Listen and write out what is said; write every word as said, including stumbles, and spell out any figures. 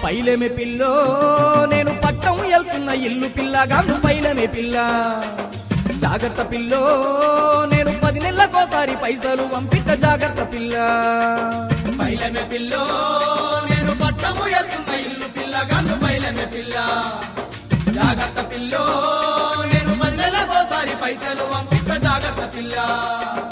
పైలమే pillow నేను పట్టం వెళ్తున్న ఇల్లు పిల్లగాను పైలమే పిల్ల జాగ్రత్త పిల్లో నేను పది నెలలకోసారి పైసలు పంపిత జాగ్రత్త పిల్ల పైలమే పిల్లో నేను పట్టము వెళ్తున్న ఇల్లు పిల్లగాను పైలమే పిల్ల జాగ్రత్త పిల్లో నేను పది నెలలకోసారి పైసలు పంపిత జాగ్రత్త పిల్ల